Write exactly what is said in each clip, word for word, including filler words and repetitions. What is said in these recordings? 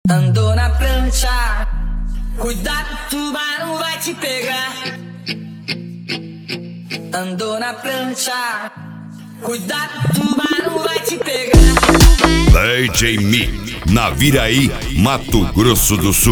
Andou na prancha, cuidado, tubarão vai te pegar. Andou na prancha, cuidado, tubarão vai te pegar. D J Mi, Naviraí, Mato Grosso do Sul.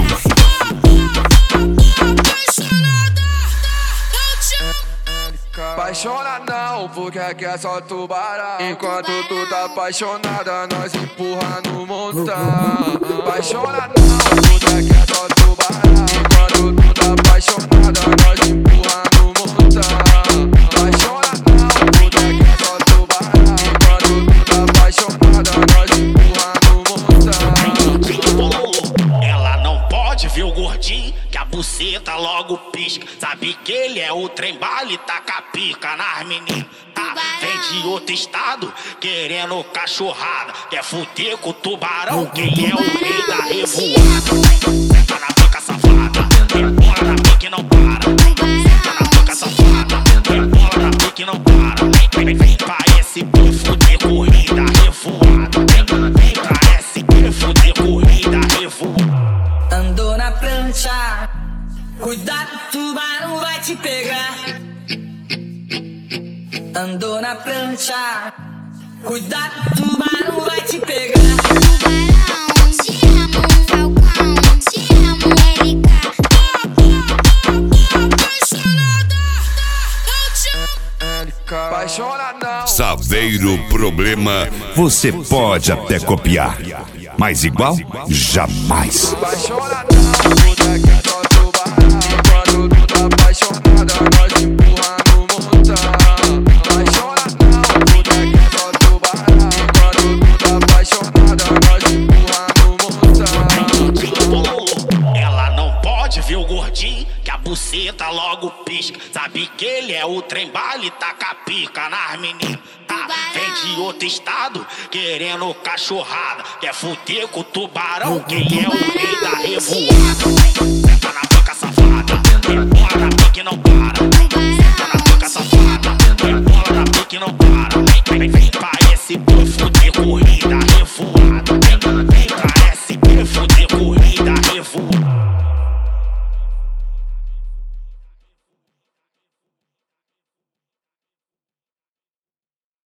Apaixona não, porque aqui é só tubarão. Enquanto tu tá apaixonada, nós empurra no montão. Apaixona não, porque aqui é só tubarão. Enquanto tu tá apaixonada, nós empurra no montão. Apaixona não, porque aqui é só tubarão. Enquanto tu tá apaixonada, nós empurra no montão. Ela não pode ver o gordinho, que a buceta logo pisca. Sabe que ele é o trem bala e taca pica nas meninas. Ah, vem de outro estado, querendo cachorrada. Quer fuder com o tubarão, quem é o rei da revoada. Senta na boca safada, rebola na pique e não para. Senta na boca safada, rebola na pique e não para. Vem, vem pra S P fuder corrida revoada. Vem pra S P fuder corrida revoada. Andou na prancha, cuidado, tubarão vai te pegar. Andou na prancha, cuidado, tubarão vai te pegar. Tubarão, te amo, Falcão, te amo, L K. Apaixonada, eu te amo. Apaixona não. Saveiro Problema, você pode até copiar, mas igual, jamais. Apaixona não, porque aqui é só tubarão. Enquanto tu tá apaixonada, nós empurra no montão. Apaixona não, porque aqui é só tubarão. Enquanto tu tá apaixonada, nós empurra no montão. Ela não pode ver o gordinho, que a buceta logo pisca. Sabe que ele é o trem bala e taca pica nas meninas. Ah, vem de outro estado, querendo cachorrada. Quer fuder com o tubarão, quem é o rei da revoada.